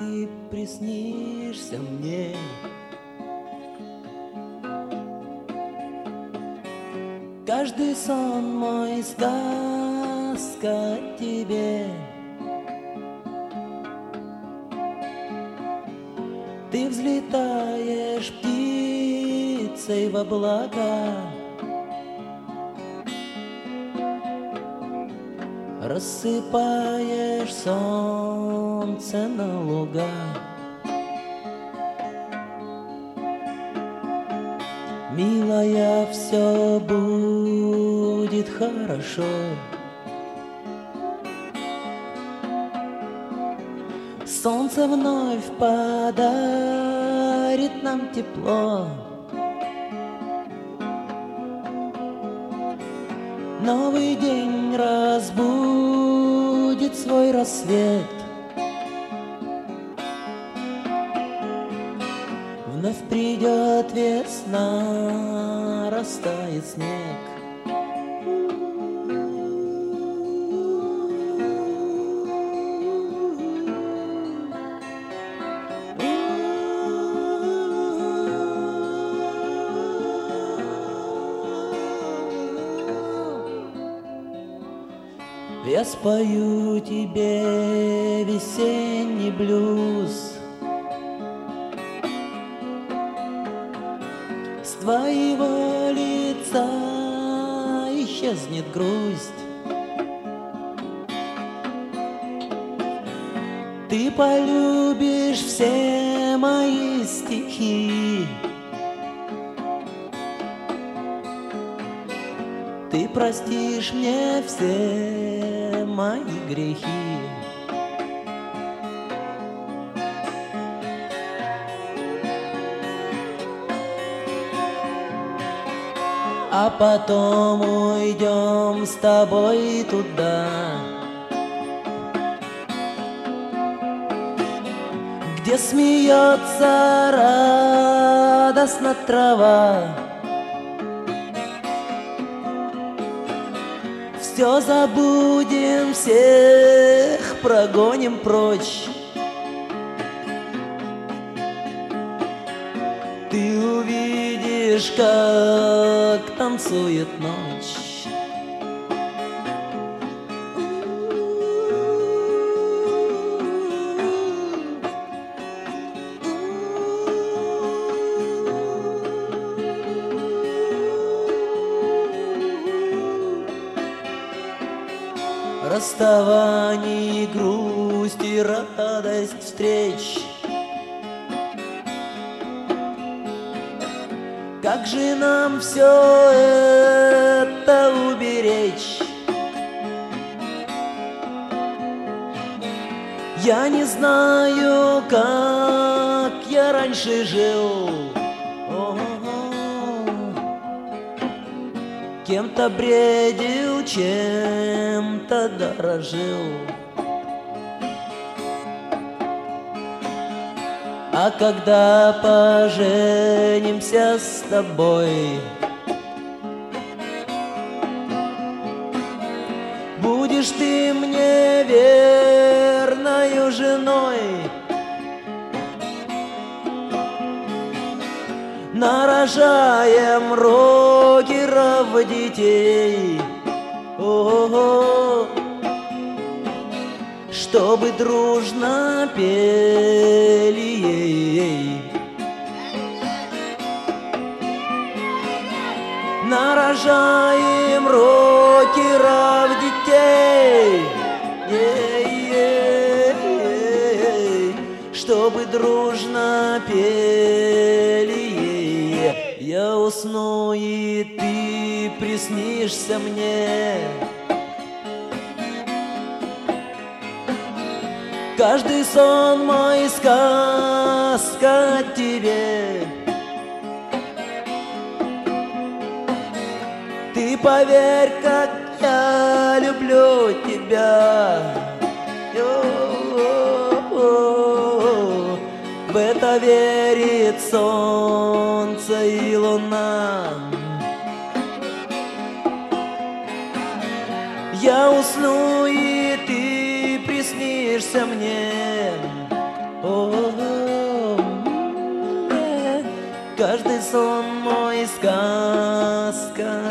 ты приснишься мне. Каждый сон мой сказка тебе. Ты взлетаешь птицей в облака, рассыпаешь солнце на луга. Милая, все будет хорошо. Солнце вновь подарит нам тепло. Новый день разбудит свой рассвет. Вновь придет весна, растает снег. Я спою тебе весенний блюз. С твоего лица исчезнет грусть. Ты полюбишь все мои стихи. Ты простишь мне все мои грехи. А потом уйдем с тобой туда, где смеется радостно трава. Все забудем, всех прогоним прочь. Ты увидишь, как танцует ночь. Расставаний, грусть и радость встреч. Как же нам все это уберечь? Я не знаю, как я раньше жил. Кем-то бредил, чем-то дорожил. А когда поженимся с тобой, будешь ты мне верною женой. Нарожаем рокеров детей, о-о-о, чтобы дружно пели ей. Нарожаем рокеров детей, чтобы дружно пели ей. Я усну, и ты приснишься мне. Каждый сон мой сказка о тебе. Ты поверь, как я люблю тебя. В это верит солнце и луна. Я усну, и ты приснишься мне. О, сказка.